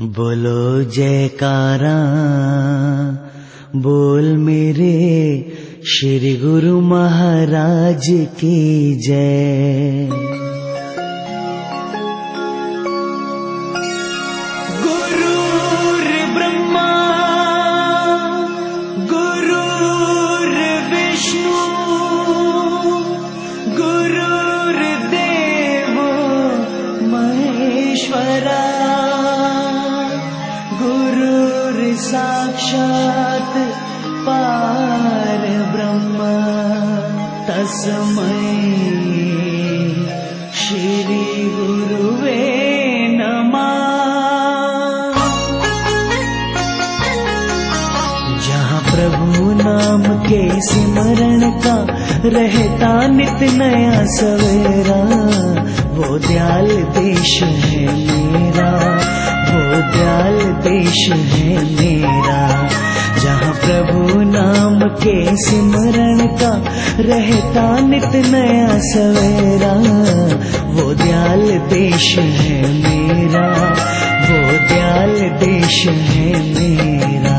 बोलो जयकारा, बोल मेरे श्री गुरु महाराज की जय। गुरुर्ब्रह्मा गुरुर्विष्णु गुरुर्देवो महेश्वरा, साक्षात् परब्रह्म तस्मै श्री गुरुवे नमः। जहाँ प्रभु नाम के सिमरण का रहता नित नया सवेरा, वो दयाल देश है मेरा, वो दयाल देश है मेरा। जहाँ प्रभु नाम के सिमरण का रहता नित नया सवेरा, वो दयाल देश है मेरा, वो दयाल देश है मेरा।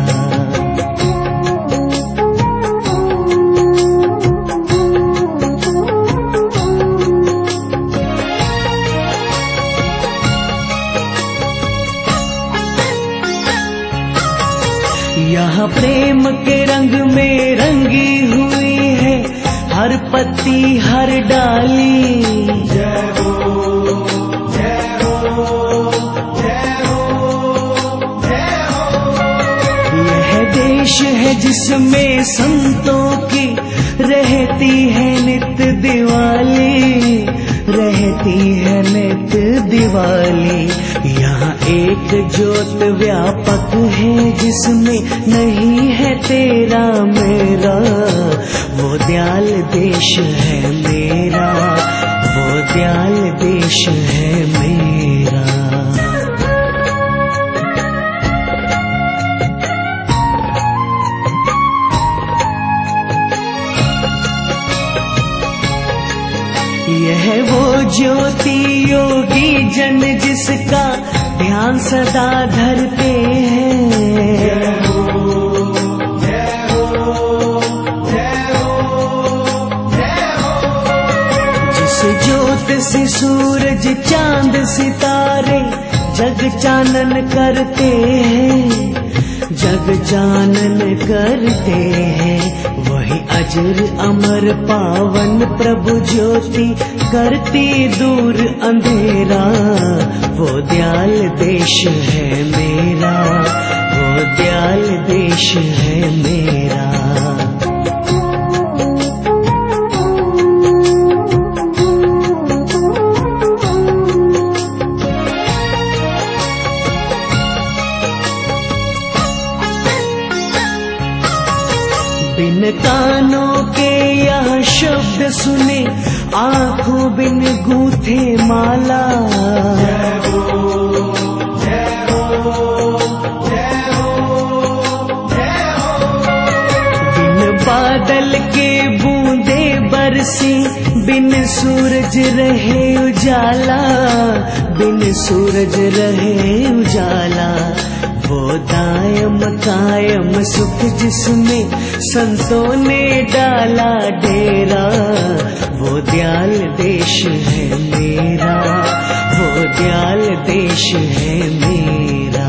यहाँ प्रेम के रंग में रंगी हुई है हर पत्ती हर डाली। जय हो जय हो जय हो जय हो। यह देश है जिसमें संतों की रहती है नित दिवाली, रहती है नित दिवाली। यहाँ एक ज्योत व्यापक है जिसमें नहीं है तेरा मेरा, वो दयाल देश है मेरा, वो दयाल देश है मेरा। यह वो ज्योति योगी जन जिसका ध्यान सदा धरते हैं। जय हो जय हो जय हो जय हो। जिस ज्योत से सूरज चांद सितारे जग चानन करते हैं, जग चानन करते हैं, वही अजर अमर पावन प्रभु ज्योति करती दूर अंधेरा। वो दयाल देश है मेरा, वो दयाल देश है मेरा। बिन कानों के यह शब्द सुने, आँखों बिन गूंथे माला। जय हो जय हो जय हो जय हो। बिन बादल के बूंदे बरसी, बिन सूरज रहे उजाला, बिन सूरज रहे उजाला। वो दायम कायम सुख जिसमें संतों ने डाला डेरा, वो दयाल देश है मेरा, वो दयाल देश है मेरा।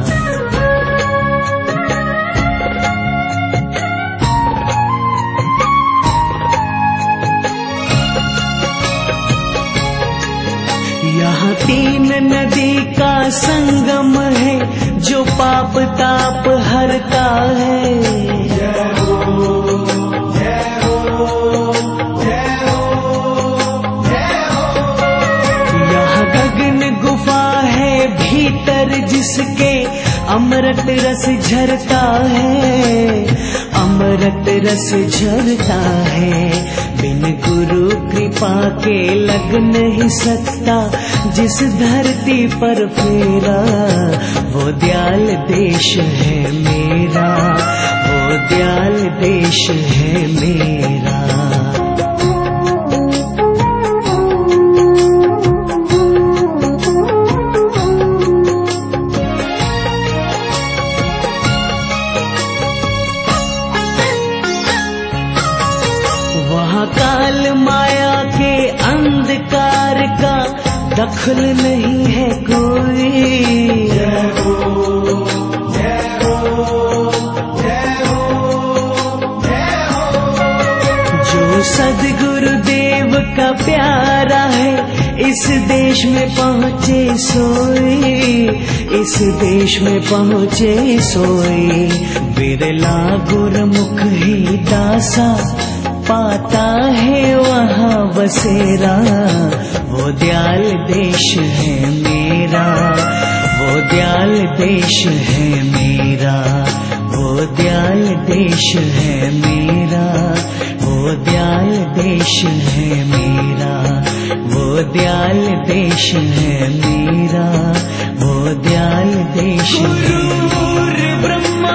यहाँ तीन नदी का संगम है जो पाप ताप हरता है। जय हो जय हो जय हो जय हो। यहाँ गगन गुफा है भीतर जिसके अमृत रस झरता है, अमृत रस झरता है। बिन गुरु कृपा के लग नहीं सकता जिस धरती पर फेरा, वो दयाल देश है मेरा, वो दयाल देश है मेरा। दखल नहीं है कोई। जय हो, जय हो, जय हो, जय हो। जो सद्गुरुदेव का प्यारा है इस देश में पहुँचे सोई, इस देश में पहुँचे सोई। बिरला गुरमुख ही दासा पाता है वहाँ बसेरा। वो दयाल देश है मेरा, वो दयाल देश है मेरा, वो दयाल देश है मेरा, वो दयाल देश है मेरा, वो दयाल देश है मेरा, वो दयाल देश है मेरा। ब्रह्मा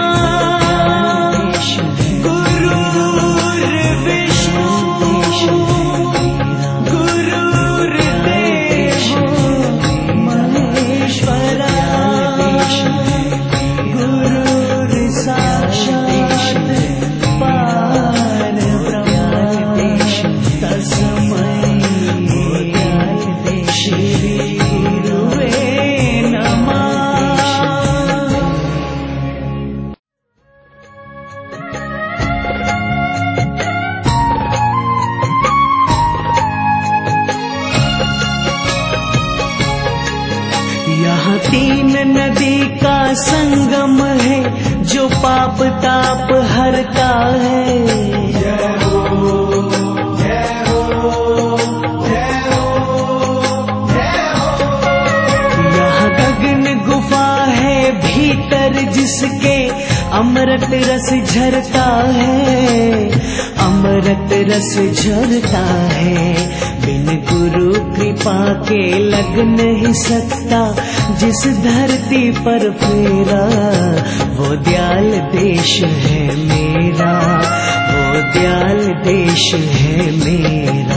यहाँ तीन नदी का संगम है जो पाप ताप हरता है। जय हो, जय हो, जय हो, जय हो। यहाँ गगन गुफा है भीतर जिसके अमृत रस झरता है, अमृत रस झरता है। बिन गुरु कृपा के लग नहीं सकता जिस धरती पर फेरा। वो दयाल देश है मेरा, वो दयाल देश है मेरा।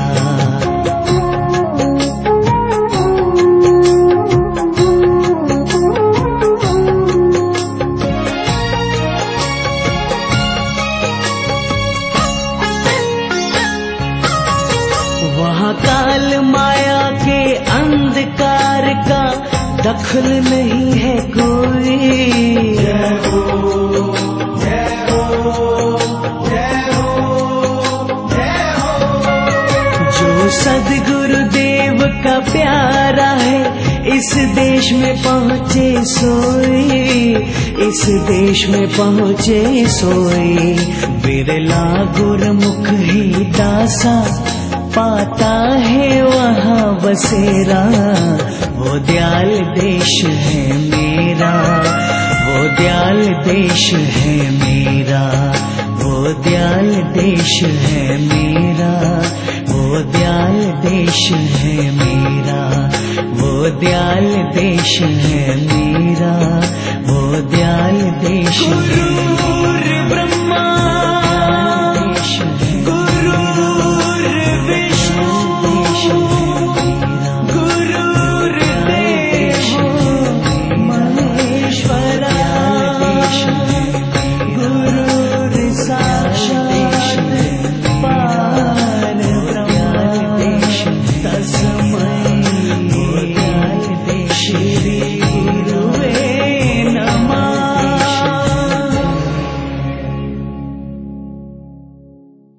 वहाँ काल माया के अंधकार का दखल नहीं है कोई। जय हो, जय हो, जय हो, जय हो। जो सद्गुरुदेव का प्यारा है इस देश में पहुँचे सोई, इस देश में पहुँचे सोई। बिरला गुरमुख ही दासा पाता है वहाँ बसेरा। वो दयाल देश है मेरा, वो दयाल देश है मेरा, वो दयाल देश है मेरा, वो दयाल देश है मेरा, वो दयाल देश है मेरा, वो दयाल देश है।